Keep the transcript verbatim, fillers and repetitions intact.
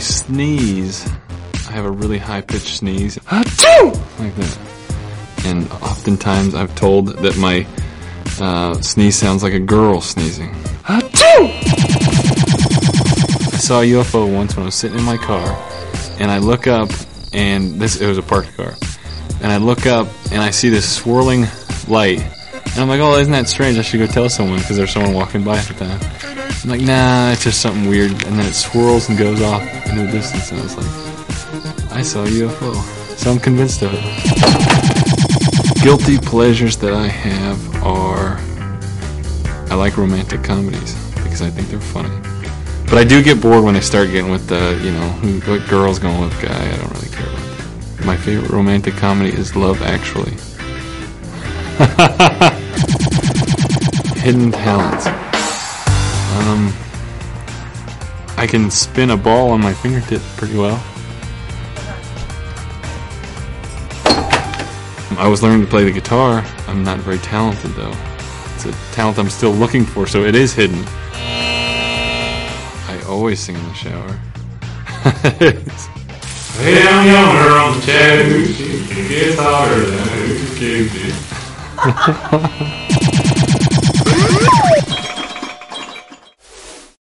sneeze, I have a really high-pitched sneeze. Like that. And oftentimes I've told that my uh, sneeze sounds like a girl sneezing. I saw a U F O once when I was sitting in my car, and I look up, and this it was a parked car, and I look up, and I see this swirling light, and I'm like, oh, isn't that strange? I should go tell someone, because there's someone walking by at the time. I'm like, nah, it's just something weird, and then it swirls and goes off into the distance, and I was like, I saw a U F O, so I'm convinced of it. Guilty pleasures that I have are, I like romantic comedies, because I think they're funny. But I do get bored when they start getting with the, you know, who, what girl's going with guy. I don't really care about that. My favorite romantic comedy is Love Actually. Hidden talents. Um, I can spin a ball on my fingertip pretty well. I was learning to play the guitar. I'm not very talented though. It's a talent I'm still looking for, so it is hidden. I always sing in the shower. Hey, I'm younger on the Chattanooga. It gets hotter than it used to.